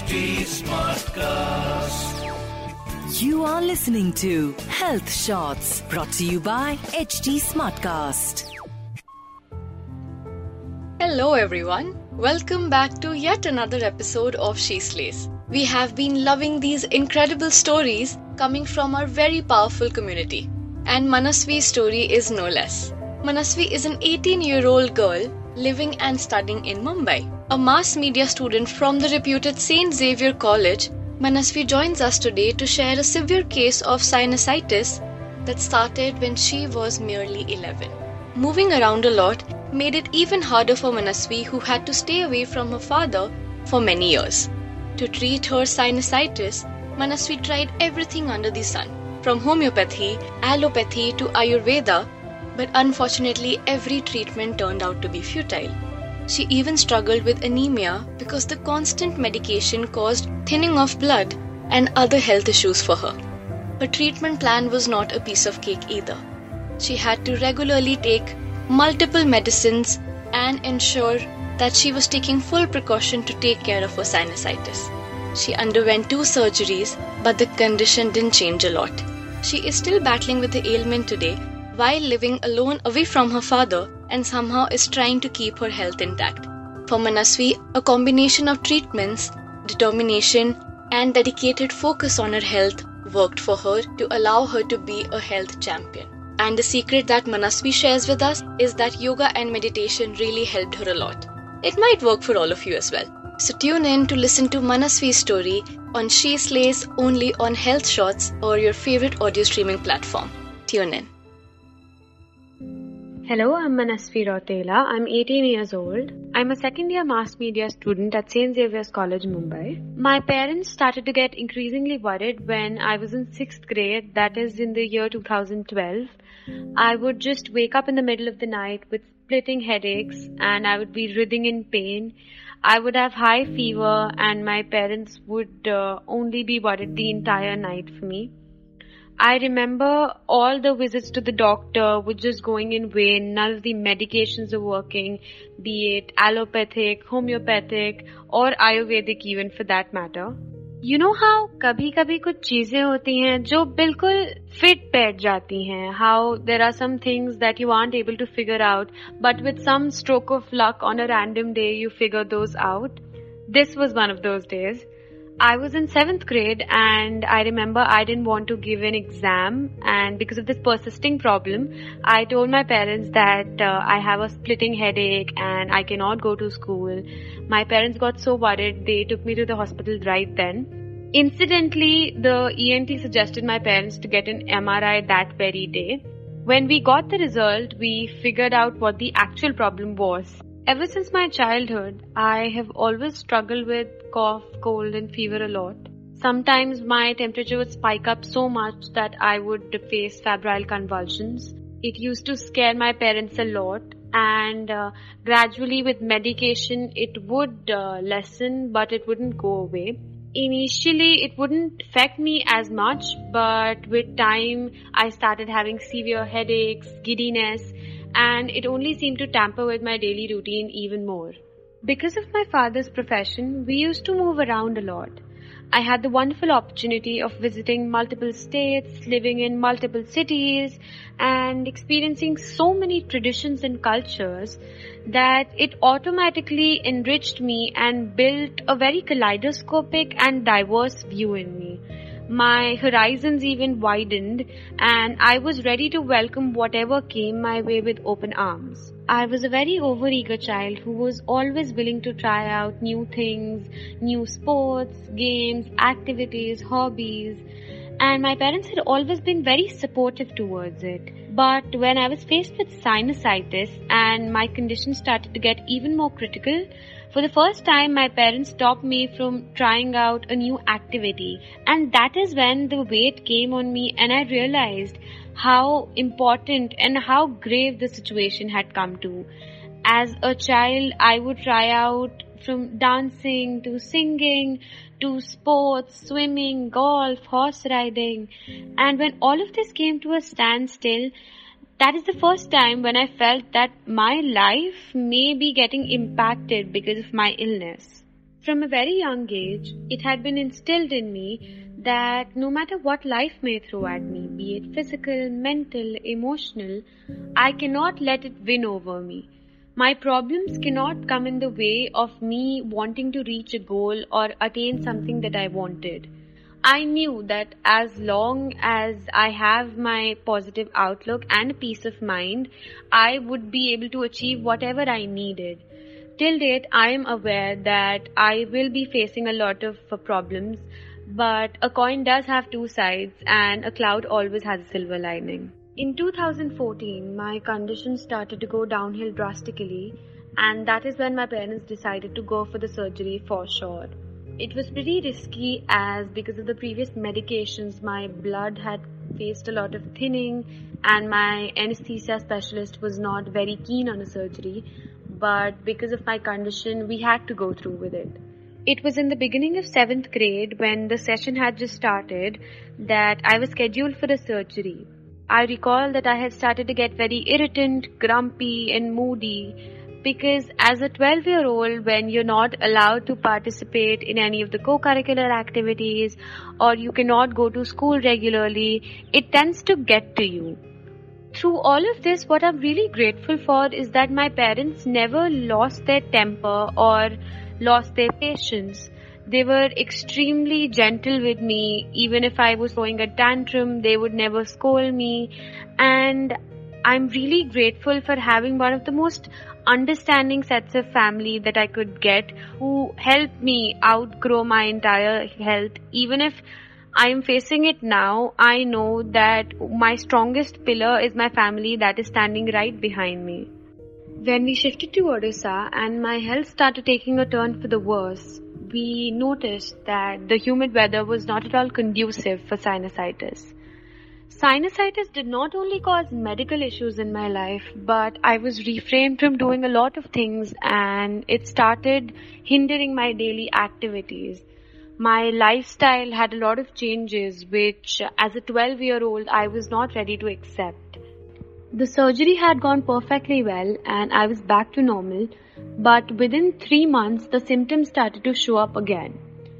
HT Smartcast. You are listening to Health Shots brought to you by HT Smartcast. Hello everyone. Welcome back to yet another episode of She Slays. We have been loving these incredible stories coming from our very powerful community. And Manasvi's story is no less. Manasvi is an 18-year-old girl living and studying in Mumbai. A mass media student from the reputed St. Xavier College, Manasvi joins us today to share a severe case of sinusitis that started when she was merely 11. Moving around a lot made it even harder for Manasvi, who had to stay away from her father for many years. To treat her sinusitis, Manasvi tried everything under the sun, from homeopathy, allopathy to Ayurveda, but unfortunately every treatment turned out to be futile. She even struggled with anemia because the constant medication caused thinning of blood and other health issues for her. Her treatment plan was not a piece of cake either. She had to regularly take multiple medicines and ensure that she was taking full precaution to take care of her sinusitis. She underwent 2 surgeries, but the condition didn't change a lot. She is still battling with the ailment today while living alone away from her father and somehow is trying to keep her health intact. For Manasvi, a combination of treatments, determination, and dedicated focus on her health worked for her to allow her to be a health champion. And the secret that Manasvi shares with us is that yoga and meditation really helped her a lot. It might work for all of you as well. So tune in to listen to Manasvi's story on She Slays only on Health Shots or your favorite audio streaming platform. Tune in. Hello, I'm Manasvi Rautela. I'm 18 years old. I'm a second-year mass media student at St. Xavier's College, Mumbai. My parents started to get increasingly worried when I was in 6th grade, that is in the year 2012. I would just wake up in the middle of the night with splitting headaches and I would be writhing in pain. I would have high fever and my parents would only be worried the entire night for me. I remember all the visits to the doctor were just going in vain. None of the medications were working, be it allopathic, homeopathic or Ayurvedic even for that matter. You know how कभी-कभी कुछ चीजें होती हैं जो बिल्कुल fit बैठ जाती हैं. How there are some things that you aren't able to figure out, but with some stroke of luck on a random day you figure those out. This was one of those days. I was in 7th grade and I remember I didn't want to give an exam, and because of this persisting problem, I told my parents that I have a splitting headache and I cannot go to school. My parents got so worried, they took me to the hospital right then. Incidentally, the ENT suggested my parents to get an MRI that very day. When we got the result, we figured out what the actual problem was. Ever since my childhood, I have always struggled with cough, cold and fever a lot. Sometimes my temperature would spike up so much that I would face febrile convulsions. It used to scare my parents a lot, and gradually with medication it would lessen, but it wouldn't go away. Initially it wouldn't affect me as much, but with time I started having severe headaches, giddiness, and it only seemed to tamper with my daily routine even more. Because of my father's profession, we used to move around a lot. I had the wonderful opportunity of visiting multiple states, living in multiple cities, and experiencing so many traditions and cultures that it automatically enriched me and built a very kaleidoscopic and diverse view in me. My horizons even widened and I was ready to welcome whatever came my way with open arms. I was a very overeager child who was always willing to try out new things, new sports, games, activities, hobbies, and my parents had always been very supportive towards it. But when I was faced with sinusitis and my condition started to get even more critical, for the first time my parents stopped me from trying out a new activity, and that is when the weight came on me and I realized how important and how grave the situation had come to. As a child, I would try out from dancing to singing to sports, swimming, golf, horse riding, and when all of this came to a standstill, that is the first time when I felt that my life may be getting impacted because of my illness. From a very young age, it had been instilled in me that no matter what life may throw at me, be it physical, mental, emotional, I cannot let it win over me. My problems cannot come in the way of me wanting to reach a goal or attain something that I wanted. I knew that as long as I have my positive outlook and peace of mind, I would be able to achieve whatever I needed. Till date, I am aware that I will be facing a lot of problems, but a coin does have two sides and a cloud always has a silver lining. In 2014, my condition started to go downhill drastically, and that is when my parents decided to go for the surgery for sure. It was pretty risky as because of the previous medications, my blood had faced a lot of thinning and my anesthesia specialist was not very keen on a surgery. But because of my condition, we had to go through with it. It was in the beginning of 7th grade when the session had just started that I was scheduled for a surgery. I recall that I had started to get very irritant, grumpy and moody because as a 12-year-old, when you're not allowed to participate in any of the co-curricular activities or you cannot go to school regularly, it tends to get to you. Through all of this, what I'm really grateful for is that my parents never lost their temper or lost their patience. They were extremely gentle with me. Even if I was throwing a tantrum, they would never scold me. And I'm really grateful for having one of the most understanding sets of family that I could get who helped me outgrow my entire health. Even if I am facing it now, I know that my strongest pillar is my family that is standing right behind me. When we shifted to Odisha and my health started taking a turn for the worse, we noticed that the humid weather was not at all conducive for sinusitis. Sinusitis did not only cause medical issues in my life, but I was refrained from doing a lot of things and it started hindering my daily activities. My lifestyle had a lot of changes which as a 12-year-old I was not ready to accept. The surgery had gone perfectly well and I was back to normal, but within 3 months the symptoms started to show up again.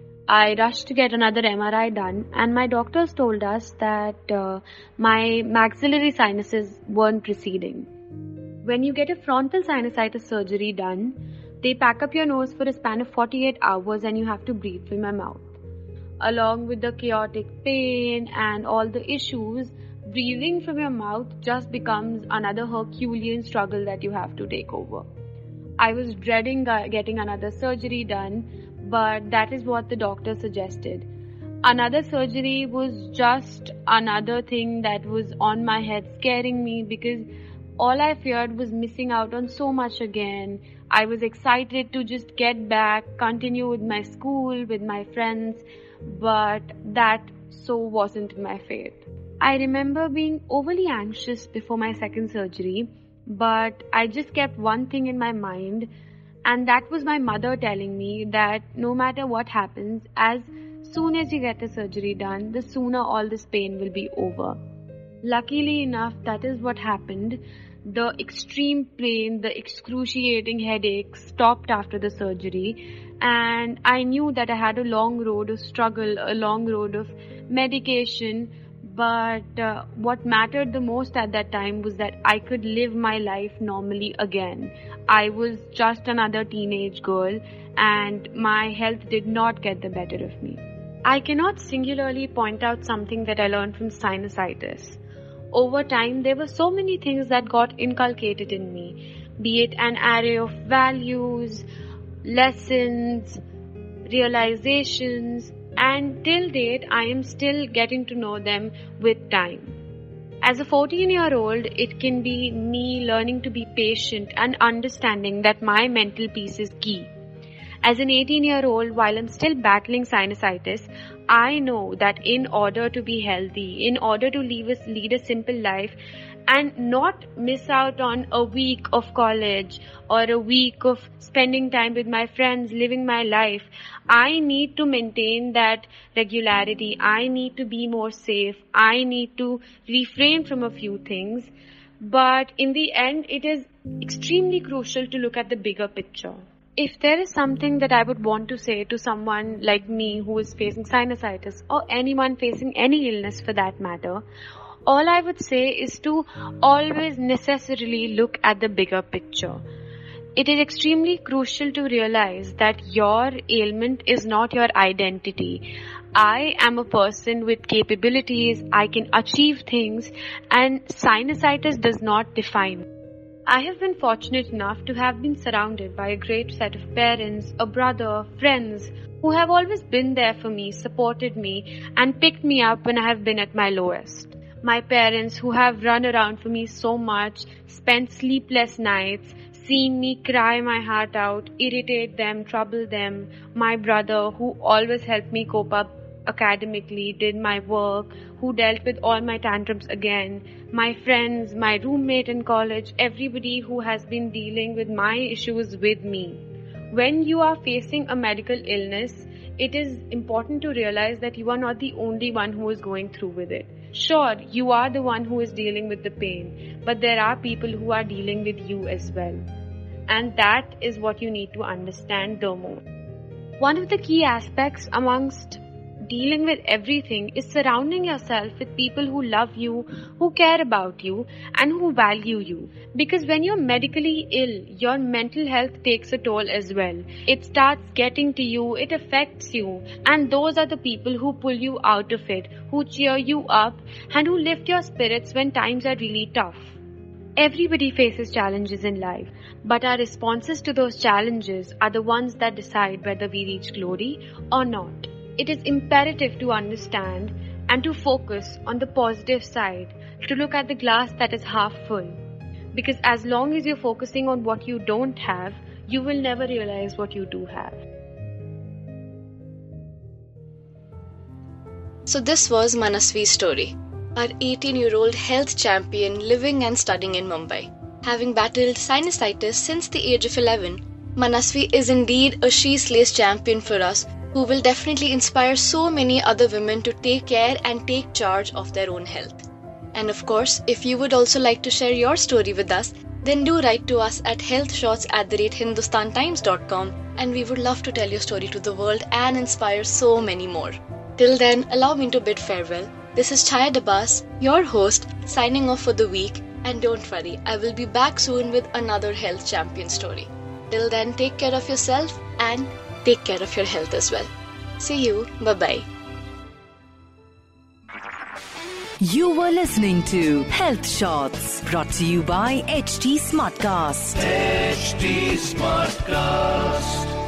I rushed to get another MRI done and my doctors told us that my maxillary sinuses weren't receding. When you get a frontal sinusitis surgery done, they pack up your nose for a span of 48 hours and you have to breathe from your mouth. Along with the chaotic pain and all the issues, breathing from your mouth just becomes another Herculean struggle that you have to take over. I was dreading getting another surgery done, but that is what the doctor suggested. Another surgery was just another thing that was on my head scaring me because all I feared was missing out on so much again. I was excited to just get back, continue with my school, with my friends, but that so wasn't my fate. I remember being overly anxious before my second surgery, but I just kept one thing in my mind, and that was my mother telling me that no matter what happens, as soon as you get the surgery done, the sooner all this pain will be over. Luckily enough, that is what happened. The extreme pain, the excruciating headache stopped after the surgery, and I knew that I had a long road of struggle, a long road of medication, but what mattered the most at that time was that I could live my life normally again. I was just another teenage girl and my health did not get the better of me. I cannot singularly point out something that I learned from sinusitis. Over time, there were so many things that got inculcated in me, be it an array of values, lessons, realizations, and till date, I am still getting to know them with time. As a 14-year-old, it can be me learning to be patient and understanding that my mental peace is key. As an 18-year-old, while I'm still battling sinusitis, I know that in order to be healthy, in order to lead a simple life and not miss out on a week of college or a week of spending time with my friends, living my life, I need to maintain that regularity. I need to be more safe. I need to refrain from a few things. But in the end, it is extremely crucial to look at the bigger picture. If there is something that I would want to say to someone like me who is facing sinusitis, or anyone facing any illness for that matter, all I would say is to always necessarily look at the bigger picture. It is extremely crucial to realize that your ailment is not your identity. I am a person with capabilities, I can achieve things, and sinusitis does not define me. I have been fortunate enough to have been surrounded by a great set of parents, a brother, friends who have always been there for me, supported me, and picked me up when I have been at my lowest. My parents who have run around for me so much, spent sleepless nights, seen me cry my heart out, irritate them, trouble them. My brother who always helped me cope up academically, did my work, who dealt with all my tantrums again. My friends, my roommate in college, everybody who has been dealing with my issues with me. When you are facing a medical illness, it is important to realize that you are not the only one who is going through with it. Sure, you are the one who is dealing with the pain, but there are people who are dealing with you as well. And that is what you need to understand the most. One of the key aspects amongst dealing with everything is surrounding yourself with people who love you, who care about you, and who value you. Because when you're medically ill, your mental health takes a toll as well. It starts getting to you, it affects you, and those are the people who pull you out of it, who cheer you up, and who lift your spirits when times are really tough. Everybody faces challenges in life, but our responses to those challenges are the ones that decide whether we reach glory or not. It is imperative to understand and to focus on the positive side, to look at the glass that is half full. Because as long as you're focusing on what you don't have, you will never realize what you do have. So this was Manasvi's story, our 18-year-old health champion living and studying in Mumbai. Having battled sinusitis since the age of 11, Manasvi is indeed a She Slays champion for us, who will definitely inspire so many other women to take care and take charge of their own health. And of course, if you would also like to share your story with us, then do write to us at healthshots@hindustantimes.com, and we would love to tell your story to the world and inspire so many more. Till then, allow me to bid farewell. This is Chaya Dabas, your host, signing off for the week, and don't worry, I will be back soon with another health champion story. Till then, take care of yourself and take care of your health as well. See you. Bye-bye. You were listening to Health Shots, brought to you by HT Smartcast. HT Smartcast.